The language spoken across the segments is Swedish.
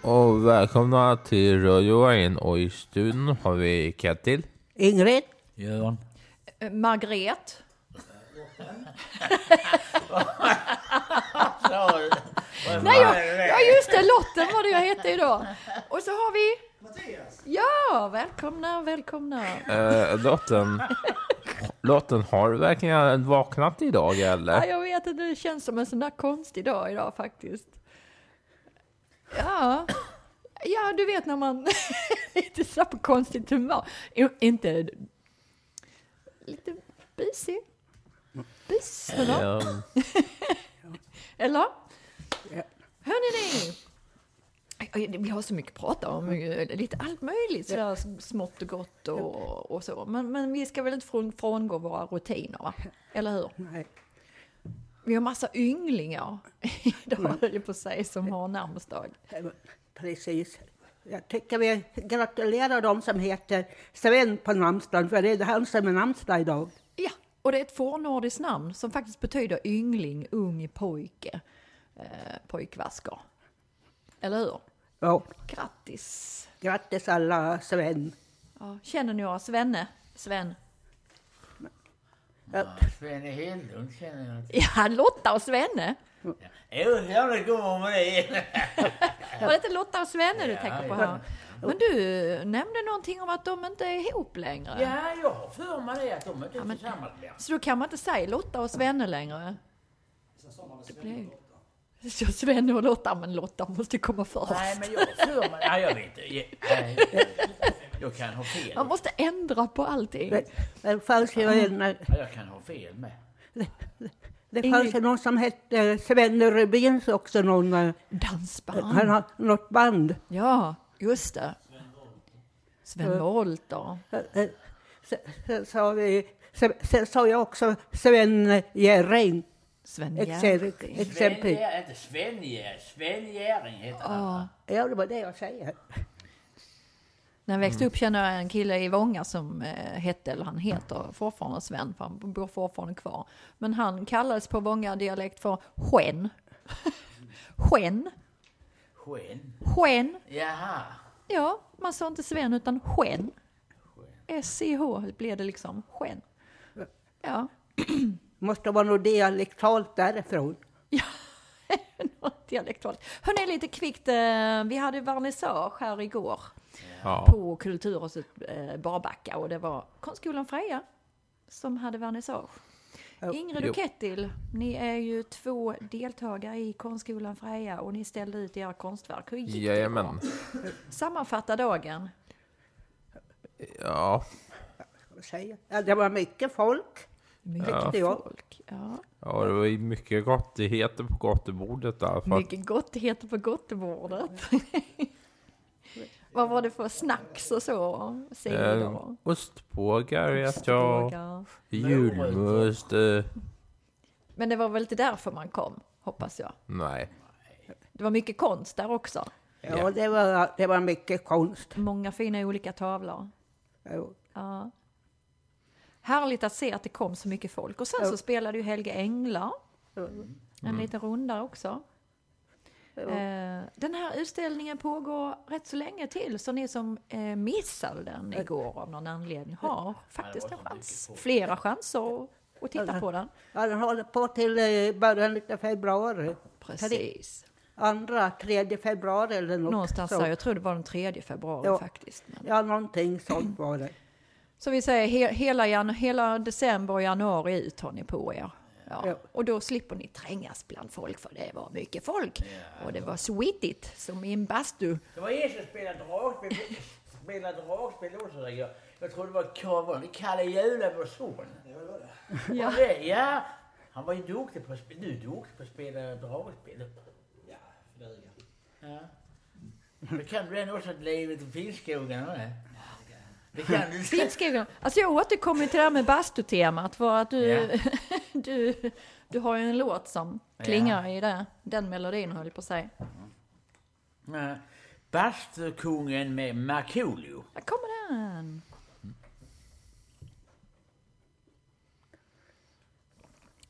Och välkomna till Radio Rain, och i studion har vi Ketil, Ingrid, Göran, Margret. Nej, ja just det, Lotten var det jag hette idag. Och så har vi Mattias. Ja, välkomna. Lotten, har du verkligen vaknat idag eller? Ja, jag vet att det känns som en sån där konstig dag idag faktiskt. Ja, du vet när man inte så på konstigt humör. Inte lite busig. Eller? Eller? Hörrni, vi har så mycket att prata om, lite allt möjligt, sådär smått och gott och så. Men vi ska väl inte frångå våra rutiner, va? Eller hur? Nej. Vi har massa ynglingar idag, höll jag på att säga, som har namnsdag. Precis. Jag tycker vi gratulerar dem som heter Sven på namnsdagen, för det är han som är namnsdag idag. Ja, och det är ett fornnordiskt namn som faktiskt betyder yngling, ung pojke, pojkvasker. Eller hur? Ja. Grattis. Grattis alla Sven. Ja, känner ni några Sven? ja, Svenne Hedlund känner jag. Ja, Lotta och Svenne. Jo, jag går med det. Var det inte Lotta och Svenne du tänker på här? Men du nämnde någonting om att de inte är ihop längre. Ja, jag har för mig det att de inte är tillsammans mer. Så då kan man inte säga Lotta och Svenne längre. Så Svenne och Lotta, men Lotta måste komma först. Nej, men jag har för mig. Ja, jag vet inte. Jag kan ha fel. Man måste ändra på allting. Det fanns ju Jag kan ha fel med. det fanns ju någon som hette Sven Rubins också, någon dansband. Han har något band. Ja, just det. Sven Wollter. Sen sa jag också Sven Jerring. Sven Exempel. Inte Sven Jerring heter han. Ja, det var det jag säger. När jag växte upp kände jag en kille i Vånga som hette, eller han heter fortfarande Sven, för han bor fortfarande kvar. Men han kallades på Vånga dialekt för Sken. Sken. Jaha. Ja, man sa inte Sven utan Sken. S-C-H blev det liksom, Sken. Ja. Måste vara något dialektalt därifrån. Ja, något dialektalt. Hörrni, lite kvickt, vi hade vernissage här igår på Kulturhuset Barbacka, och det var Konstskolan Freja som hade vernissage. Ingrid och Ketil, ni är ju 2 deltagare i Konstskolan Freja och ni ställde ut era konstverk. Hur gick det? Sammanfatta dagen. Ja, det var mycket folk. Mycket folk. Ja, det var ju mycket gottigheter på gottebordet där. Mycket gottigheter på gottebordet. Vad var det för snacks och så? Ostbågar vet jag. Julmust. Men det var väl inte därför man kom, hoppas jag. Nej. Det var mycket konst där också. Ja, det var mycket konst. Många fina olika tavlor. Ja. Härligt att se att det kom så mycket folk. Och sen så spelade ju Helge Englar. En liten runda också. Den här utställningen pågår rätt så länge till. Så ni som missade den igår av någon anledning har faktiskt en chans. Flera chanser att titta på den. Ja, den håller på till början av februari. Precis. 2-3 februari eller något. Någonstans där, jag tror det var den 3 februari faktiskt. Men... Ja, någonting sånt var det. Så vi säger hela december och januari ut har ni på er. Ja. Och då slipper ni trängas bland folk, för det var mycket folk. Ja. Och det var sweetigt som i en bastu. Det var en som spelade dragspel också. Jag tror det var Kalle Julebos son. Ja. Han var ju duktig på att spela dragspel. Ja, flyga. Ja. Men kan du ändå också livet i Finnskogen, eller? Finnskogen. Alltså jag återkommer till det här med bastutemat, för att du har ju en låt som klingar i den melodin, höll på att säga. Bastukungen med Markoolio. Där kommer den.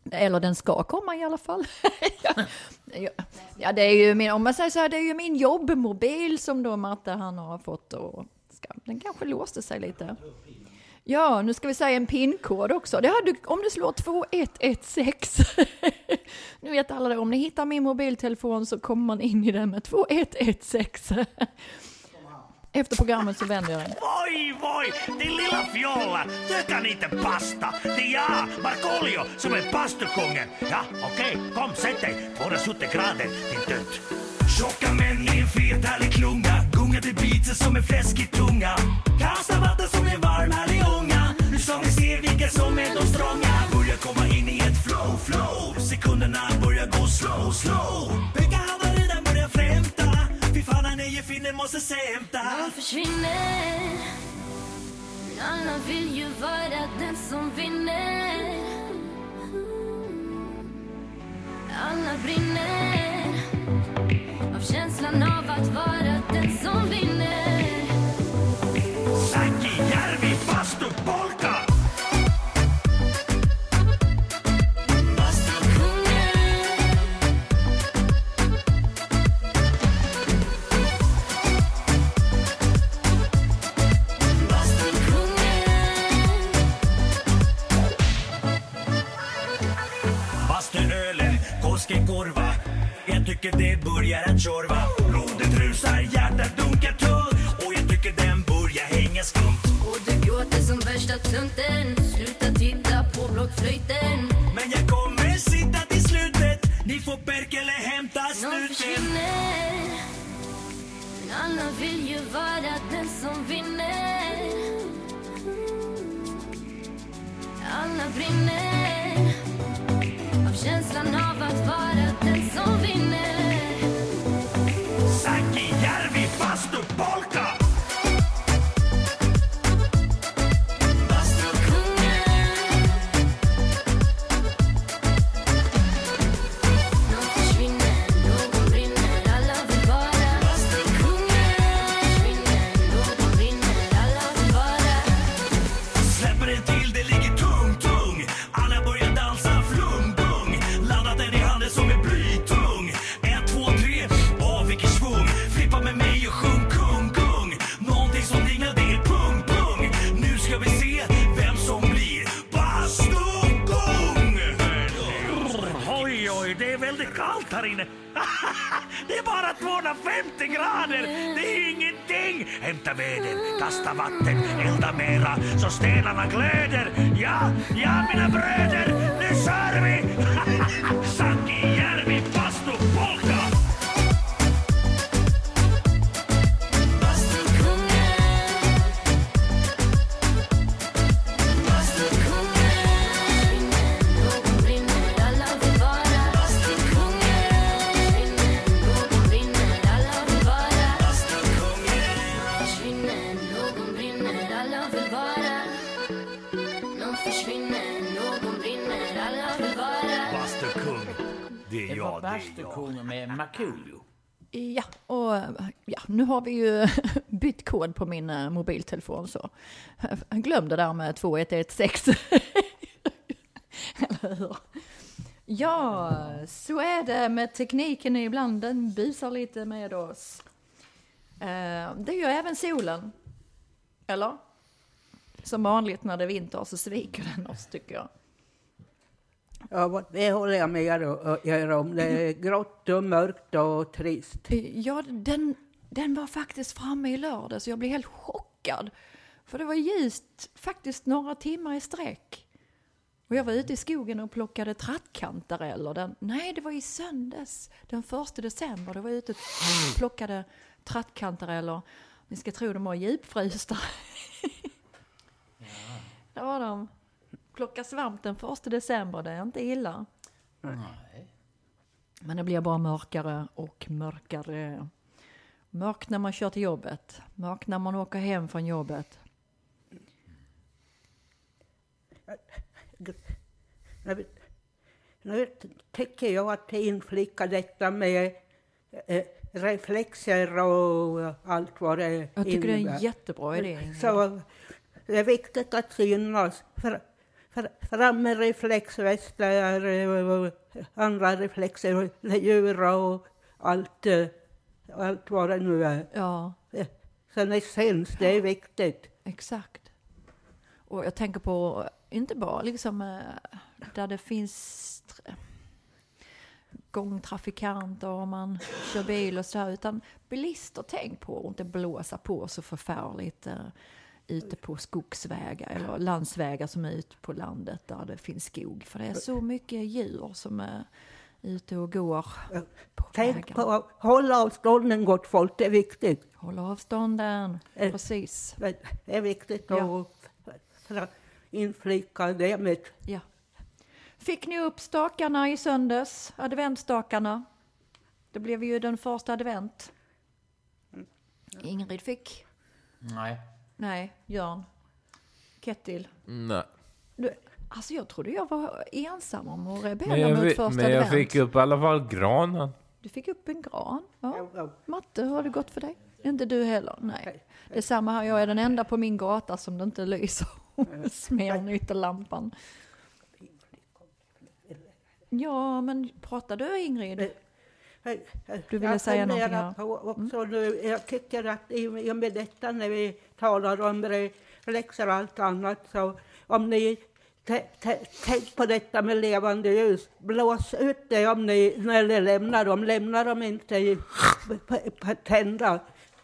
Eller den ska komma i alla fall. Ja, det är ju min, om man säger så här, det är ju min jobbmobil som då Marta han har fått. Och den kanske låste sig lite. Ja, nu ska vi säga en pinkod också. Det hade, om du slår 2116. Nu vet alla det. Om ni hittar min mobiltelefon så kommer man in i den med 2116. Efter programmet så vänder jag den. Voi, din lilla fjolla, du kan inte pasta. Det är jag, Markoolio, som är pastukungen. Ja, okej, kom, sätt dig. 270 grader, din tönt. Tjocka män i en fet härlig klunga. Gunga till biter som en fläskig tunga. Kasta vatten som en varm härlig ånga. Nu ska vi se vilka som är de strånga. Börjar komma in i ett flow. Sekunderna börjar gå slow. Pekka handen redan börjar främta. Fy fan, han är ju finnen, måste sämta. De försvinner. Alla vill ju vara den som vinner. Alla brinner av känslan av att vara den som vinner. Säki Järvi, bastu polka. Korva. Jag tycker det börjar att tjorva. Blodet rusar, hjärtat dunkar tungt. Och jag tycker den börjar hänga skumt. Och du gråter som värsta tunten. Sluta titta på blockflöjten. Men jag kommer sitta till slutet. Ni får Berkele hämta snuten. De försvinner. Men alla vill ju vara den som vinner. Alla brinner av känslan av att vara den som vinner. Säki Järvi, bastu polka. Det är bara 250 grader. Det är ingenting. Hämta veden, kasta vatten, elda mera så stenarna glöder. Ja, mina bröder, nu kör vi. Säki Järvi, bastu polka. Det var bastukungen med Markoolio. Ja, och nu har vi ju bytt kod på min mobiltelefon så jag glömde där med 2116. Eller hur? Ja, så är det med tekniken ibland. Den busar lite med oss. Det gör även solen. Eller? Som vanligt när det är vinter så sviker den oss, tycker jag. Ja, det håller jag med er om. Det är grått och mörkt och trist. Ja, den var faktiskt framme i lördag så jag blev helt chockad. För det var ljust faktiskt några timmar i sträck. Och jag var ute i skogen och plockade trattkantareller. Nej, det var i söndags. Den 1 december. Då var jag ute och plockade trattkantareller. Ni ska tro de var djupfrysta. Där var de. Plocka svamp den 1 december. Det är inte illa. Nej. Men det blir bara mörkare och mörkare. Mörkt när man kör till jobbet. Mörkt när man åker hem från jobbet. Nu tycker jag att det inflikar detta med reflexer och allt vad det Jag tycker innebär. det är en jättebra idé. Så det är viktigt att synas. För framme reflexvästar och andra reflexer, djur och allt vad det nu är. Ja. Sen essens, det är viktigt. Exakt. Och jag tänker på, inte bara liksom där det finns gångtrafikanter och man kör bil och så här, utan bilister, tänk på att inte blåsa på så förfärligt ute på skogsvägar eller landsvägar som är ute på landet där det finns skog. För det är så mycket djur som är ute och går på Tänk vägen. på att hålla avstånden, gott folk, det är viktigt. Hålla avstånden, precis. Det är viktigt Ja. att inflika det med. Ja. Fick ni upp stakarna i söndags? Adventstakarna? Det blev ju den första advent. Ingrid fick? Nej. Nej, Jörn. Kettil. Nej. Alltså jag trodde jag var ensam om att rebella Men mot första men jag advent. fick upp i alla fall granen. Du fick upp en gran. Ja. Ja. Matte, har det gått för dig? Inte du heller? Nej. Det är samma här. Jag är den enda på min gata som det inte lyser. Smernytterlampan. Ja, men pratar du, Ingrid? Du ville säga någonting här. Också nu, jag tycker att i och med detta när vi talar om reflexer och allt annat, så om ni tänk på detta med levande ljus, blås ut det om ni, när ni lämnar dem inte tända.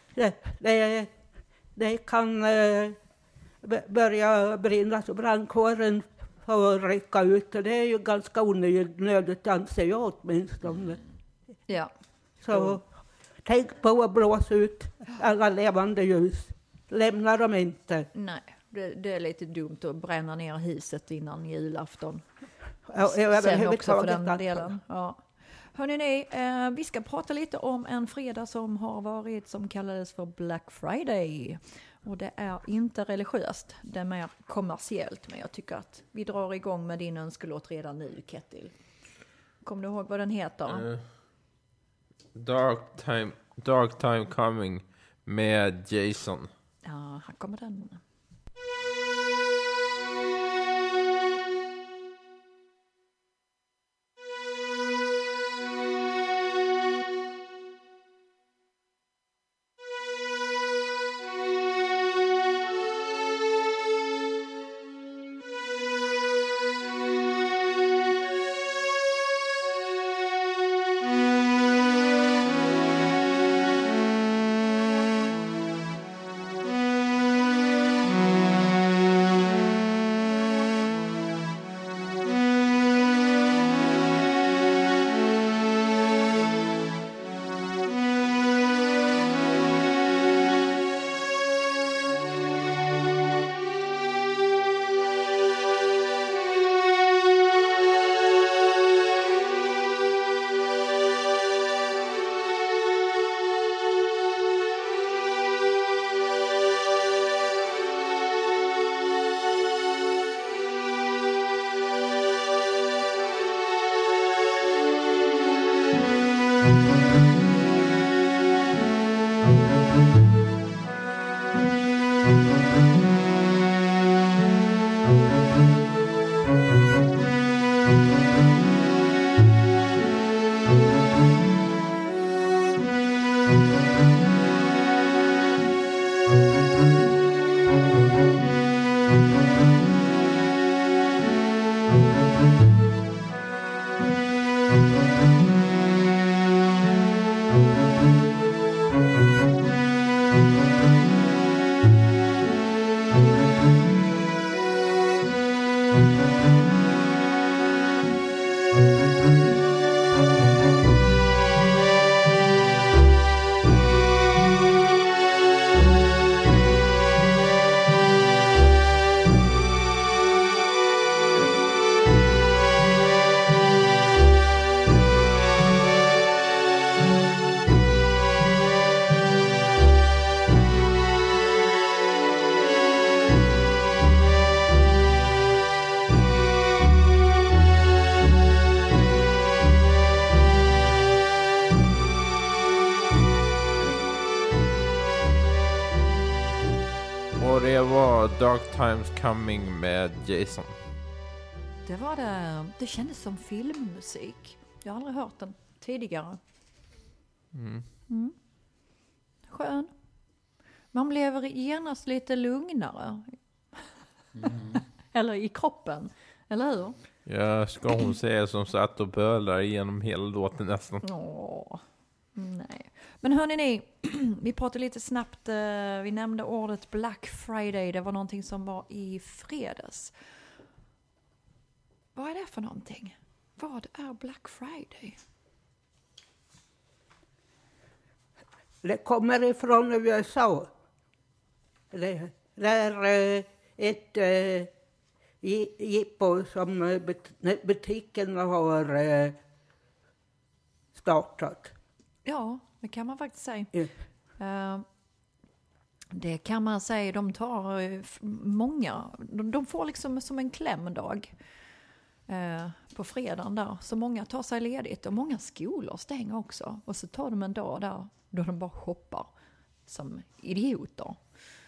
Det kan börja brinna, så brandkåren får rycka ut, och det är ju ganska onödigt, anser jag åtminstone. Ja. Så tänk på att blåsa ut alla levande ljus. Lämna dem inte. Nej, det är lite dumt att bränna ner huset innan julafton. Sen också för den delen. Ja. Hörrni, vi ska prata lite om en fredag som har varit, som kallades för Black Friday. Och det är inte religiöst, det är mer kommersiellt. Men jag tycker att vi drar igång med din önskelåt redan nu, Kettil. Kommer du ihåg vad den heter? Dark Time Coming med Jason. Ja, här kommer den. Och det var Dark Times Coming med Jason. Det var det. Det kändes som filmmusik. Jag har aldrig hört den tidigare. Skön. Man blev genast lite lugnare. Eller i kroppen. Eller hur? Ja, ska hon säga som satt och bölar igenom hela låten nästan. Nej. Men hörni ni, vi pratade lite snabbt, vi nämnde ordet Black Friday. Det var någonting som var i fredags. Vad är det för någonting? Vad är Black Friday? Det kommer ifrån USA. Det är ett jippo som butiken har startat. Ja, det kan man faktiskt säga. Det kan man säga, de tar många, de får liksom som en klämdag på fredagen där. Så många tar sig ledigt och många skolor stänger också. Och så tar de en dag där då de bara shoppar som idioter.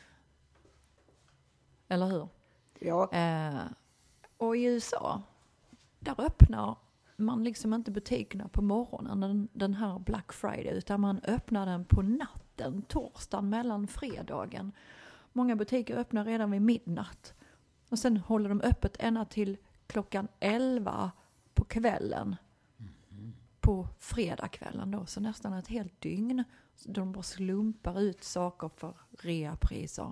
Eller hur? Ja. Och i USA, där öppnar man liksom inte butikerna på morgonen den här Black Friday, utan man öppnar den på natten, torsdagen mellan fredagen. Många butiker öppnar redan vid midnatt. Och sen håller de öppet ända till klockan 11 på kvällen. På fredagskvällen då, så nästan ett helt dygn. De bara slumpar ut saker för reapriser.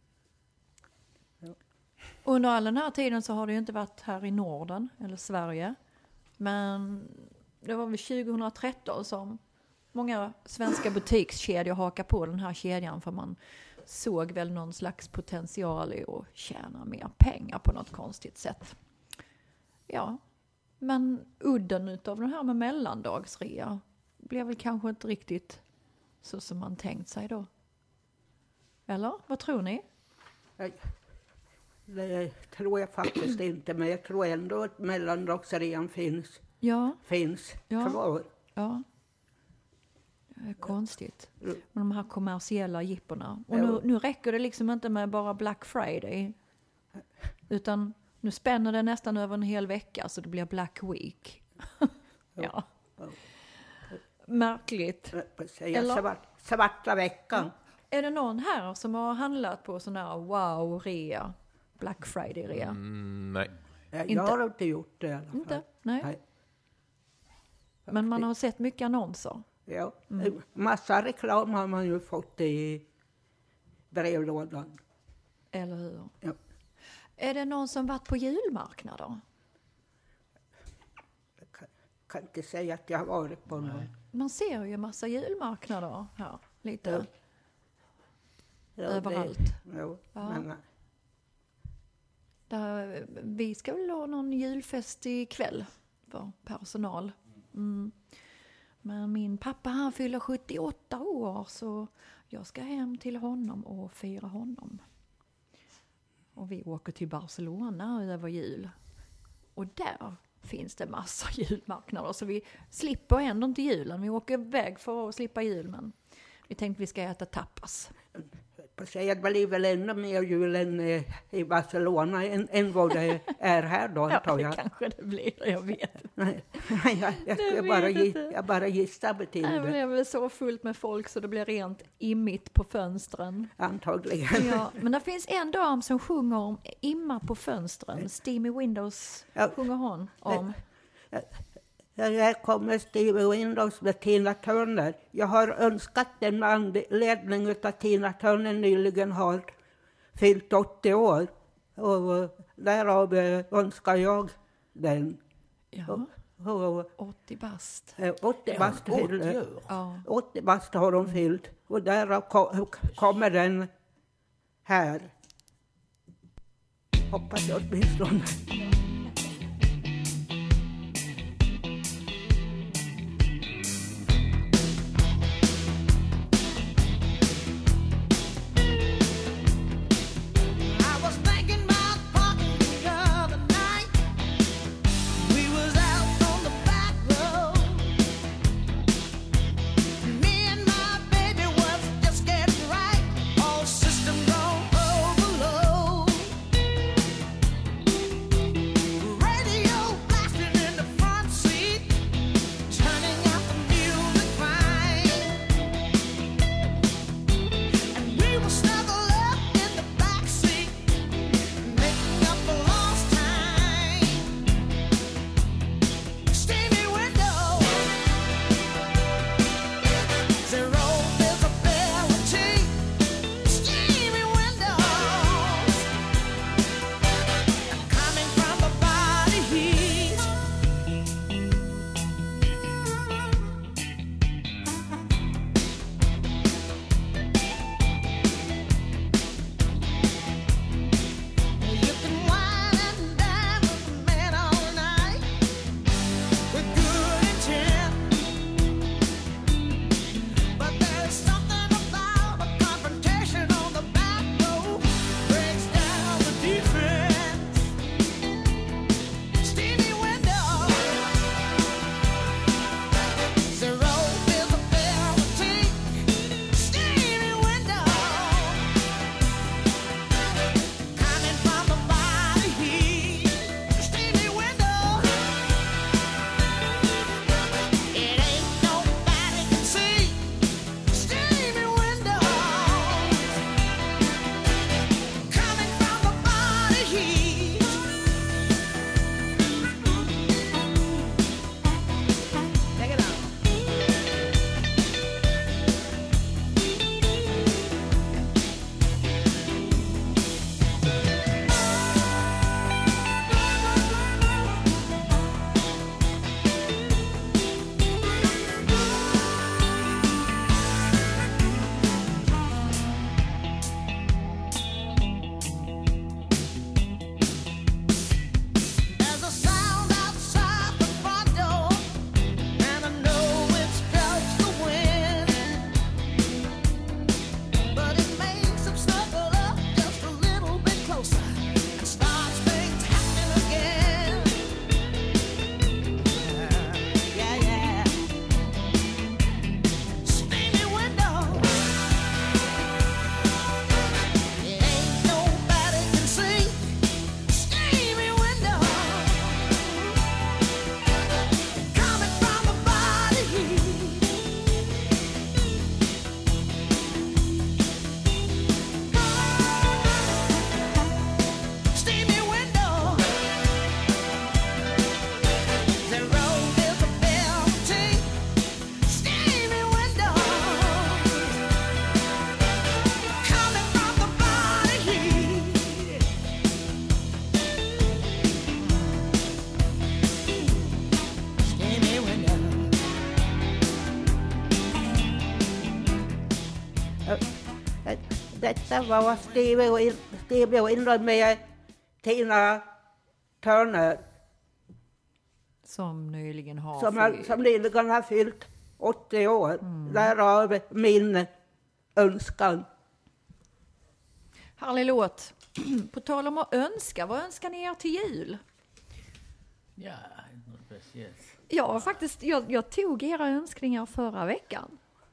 Under all den här tiden så har det ju inte varit här i Norden eller Sverige. Men det var väl 2013 som många svenska butikskedjor hakar på den här kedjan, för man såg väl någon slags potential i att tjäna mer pengar på något konstigt sätt. Ja, men udden utav den här med mellandagsrea blev väl kanske inte riktigt så som man tänkt sig då. Eller? Vad tror ni? Det tror jag faktiskt inte, men jag tror ändå att mellandagsrean finns kvar. Ja. Det är konstigt. Med de här kommersiella jipporna. Och nu räcker det liksom inte med bara Black Friday. Utan nu spänner det nästan över en hel vecka, så det blir Black Week. Ja. Märkligt. Eller? Svarta veckan. Är det någon här som har handlat på sån här wow-rea? Black Friday-rea? Nej. Jag har inte gjort det i alla fall. Inte? Nej. Men man har sett mycket annonser. Ja, massa reklam har man ju fått i brevlådan. Eller hur? Ja. Är det någon som varit på julmarknader? Jag kan inte säga att jag har varit på någon. Man ser ju massa julmarknader här. Lite överallt. Men, vi ska väl ha någon julfest ikväll för personal. Men min pappa, han fyller 78 år, så jag ska hem till honom och fira honom. Och vi åker till Barcelona över jul. Och där finns det massa julmarknader, så vi slipper ändå inte julen. Vi åker iväg för att slippa jul, men vi tänkte vi ska äta tapas. Det blir väl ännu mer julen i Barcelona än vad det är här då, antar jag. Ja, kanske det blir, jag vet. Jag bara gissar betyder det. Det blir väl så fullt med folk så det blir rent immigt på fönstren. Antagligen. Ja, men det finns en dam som sjunger om imma på fönstren. Steamy Windows sjunger hon om. Här kommer Steamy Windows med Tina Turner. Jag har önskat den med anledning av att Tina Turner nyligen har fyllt 80 år. Och därav önskar jag den. Ja, 80 bast. 80 bast. 80 bast har hon fyllt. Och därav kommer den här. Hoppas jag åtminstone. Detta var Stevie Wonder med Tina Turner. Som nyligen har Som nyligen har fyllt 80 år. Därav min önskan. Härlig låt. På tal om att önska, vad önskar ni er till jul? Ja, något speciellt. Ja, faktiskt, jag tog era önskningar förra veckan.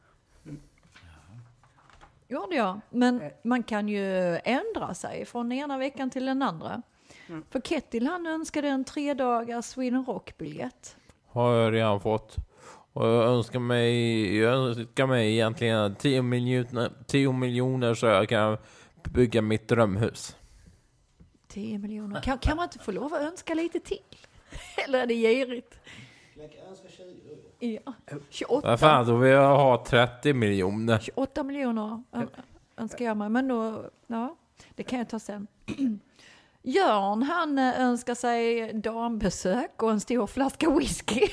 Gjorde jag. Men man kan ju ändra sig från den ena veckan till den andra. För Kettil, han önskade en 3 dagars Sweden Rock-biljett. Har jag redan fått. Och jag önskar mig egentligen 10 miljoner så jag kan bygga mitt drömhus. 10 miljoner. Kan man inte få lov att önska lite till? Eller är det girigt? Jag kan önska 20. Ja, 28. Vad fan, då vill jag ha 30 miljoner. 28 miljoner önskar jag mig. Men då, ja, det kan jag ta sen. Jörn, han önskar sig dambesök och en stor flaska whisky.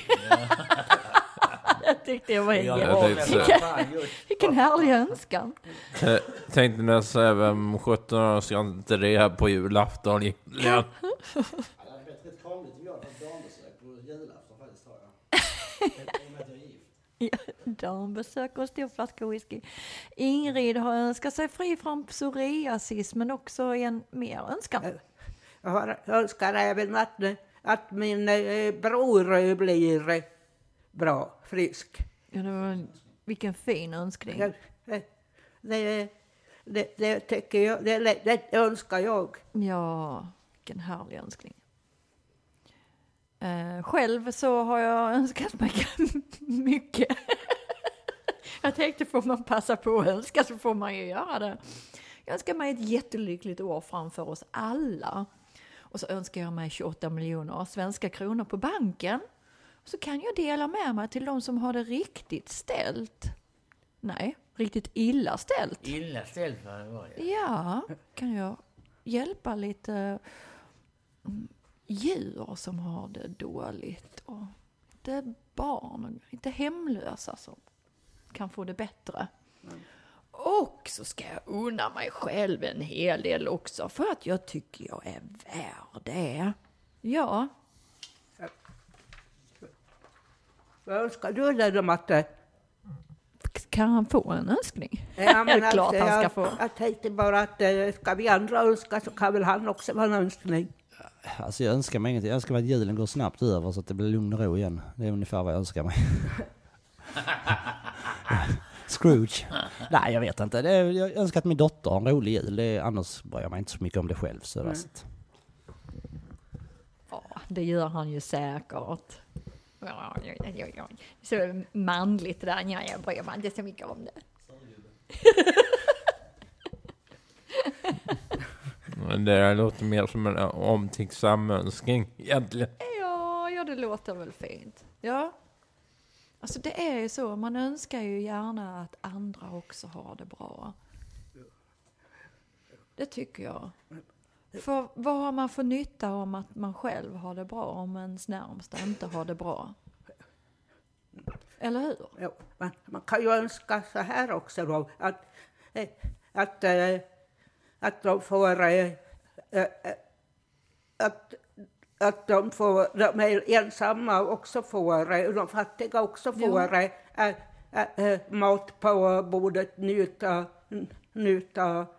Jag tyckte det var vilken härlig önskan. Tänkte nästan även 17 ska inte det på julafton. Det hade blivit rätt krångligt om jag hade dambesök på julafton faktiskt, tror jag. Ja, dambesök och en stor flaska whisky. Ingrid har önskat sig fri från psoriasis, men också en mer önskan. Jag önskar även att min bror blir bra, frisk. Ja, det var vilken fin önskning. Det tycker jag, det önskar jag. Ja, vilken härlig önskning. Själv så har jag önskat mig mycket. Jag tänkte, får man passa på att önska så får man ju göra det. Jag önskar mig ett jättelyckligt år framför oss alla. Och så önskar jag mig 28 miljoner svenska kronor på banken. Så kan jag dela med mig till de som har det riktigt ställt. Nej, riktigt illa ställt. Illa ställt vad det var. Ja, kan jag hjälpa lite djur som har det dåligt. Och det är barn och lite hemlösa som kan få det bättre. Och så ska jag unna mig själv en hel del också. För att jag tycker jag är värd det. Ja. Vad önskar du dig, Matte? Kan han få en önskning? Ja, men klart han ska få. Jag tänkte bara att ska vi andra önska så kan väl han också ha en önskning. Alltså jag önskar mig ingenting. Jag önskar mig att julen går snabbt över så att det blir lugn och ro igen. Det är ungefär vad jag önskar mig. Scrooge. Nej, jag vet inte. Jag önskar att min dotter har en rolig jul. Annars bryr jag mig inte så mycket om det själv. Så Ja, det gör han ju säkert. Ja. Så manligt det där. Ja, jag bryr mig inte så mycket om det. Men det låter mer som en omtänksam önskning egentligen. Ja, det låter väl fint. Ja. Alltså det är ju så, man önskar ju gärna att andra också har det bra. Det tycker jag. För vad har man för nytta om att man själv har det bra om ens närmsta inte har det bra? Eller hur? Jo, man kan ju önska så här också då, att de får att de är ensamma också får, de fattiga också får mat på bordet, njuta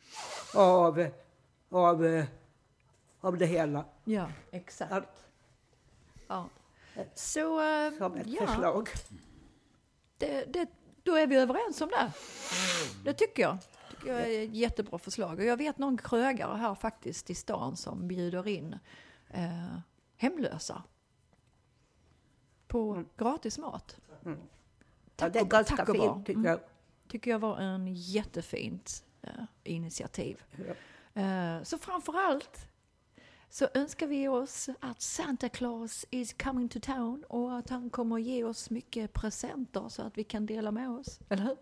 av det hela. Ja, exakt. Ja. Så, som ett förslag. Då är vi överens om det. Det tycker jag. Det är ett jättebra förslag. Och jag vet någon krögare här faktiskt i stan som bjuder in hemlösa på gratis mat. Ja, det är ganska fint tycker jag. Tycker jag var en jättefint initiativ. Så framförallt så önskar vi oss att Santa Claus is coming to town och att han kommer ge oss mycket presenter så att vi kan dela med oss. Eller hur?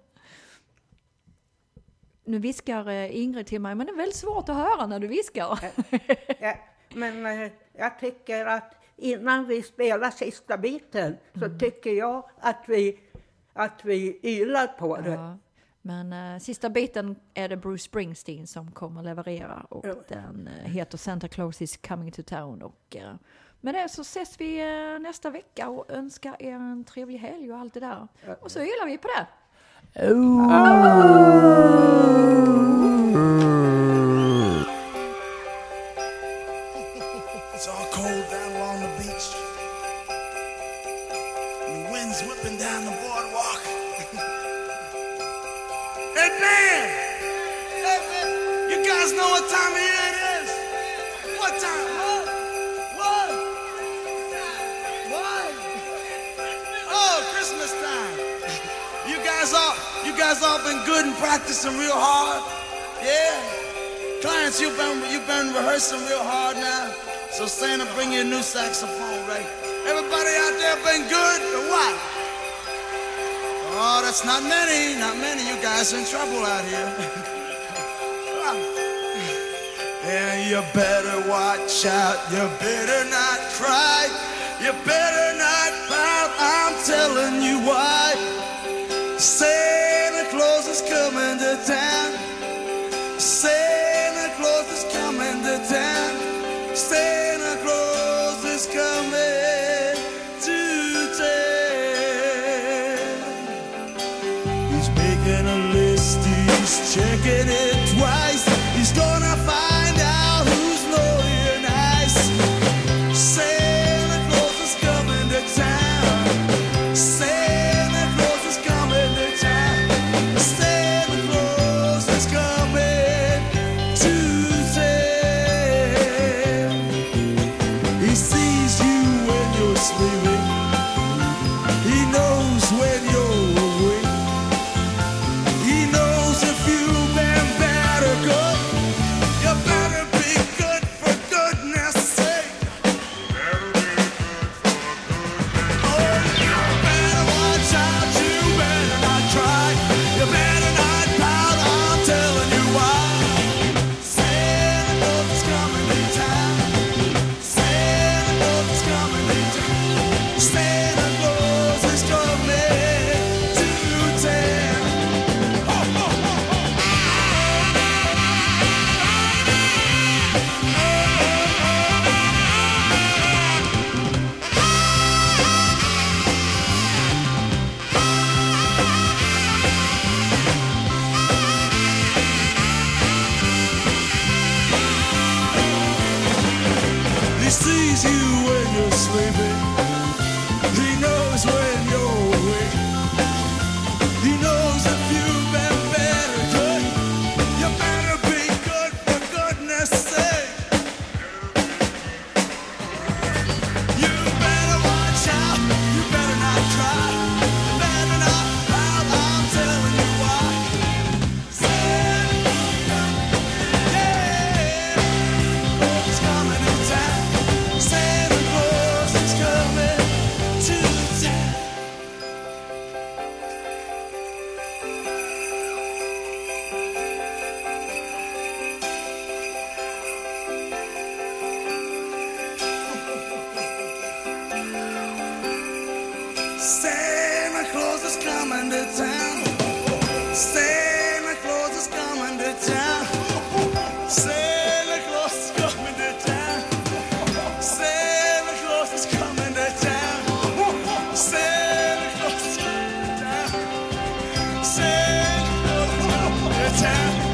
Nu viskar Ingrid till mig, men det är väldigt svårt att höra när du viskar. Ja, men jag tycker att innan vi spelar sista biten så tycker jag att vi ylar på det. Ja. Men sista biten är det Bruce Springsteen som kommer leverera och den heter Santa Claus is coming to town. Och med det så ses vi nästa vecka och önskar er en trevlig helg och allt det där. Och så gillar vi på det. It's all cold down along the beach. And the wind's whipping down the boardwalk. Hey man! Hey man! You guys know what time of year it is? What time? What? Oh, Christmas time. You guys all been good and practicing real hard? Yeah? Clarence, you've been rehearsing real hard now. So Santa, bring you a new saxophone, right? Everybody out there been good or what? Oh, that's not many. You guys are in trouble out here. Yeah, you better watch out. You better not cry. You better not pout. I'm telling you why. Santa Claus is coming to town. Santa Claus is coming to town. Santa Claus is coming to town. He's making a list, he's checking it twice. He's gonna find out who's naughty or nice. Santa Claus is coming to town. Santa Claus is coming to town. Santa Claus is coming to town. He sees you when you're sleeping. He knows when you're awake. He knows if you've been bad or good. You better be good for goodness sake. Oh, you better watch out. You better not try. You better not pout. I'm telling you why. Santa Claus is coming to town. Santa Claus is coming to town. Santa Claus is coming to town. Ho, ho, ho, ho. He sees you when you're sleeping. He knows when you're awake. He knows if you've been bad or good. You better be good for goodness sake. You better watch out. You better not cry. You better not pout. I'm telling you why. Santa Claus is coming to town. Santa Claus is coming to town. Santa Claus is coming to town. Santa Claus is coming to town. Santa Claus is coming to town. Santa Claus is coming to town. Santa Claus is coming to town. Santa Claus is coming to town.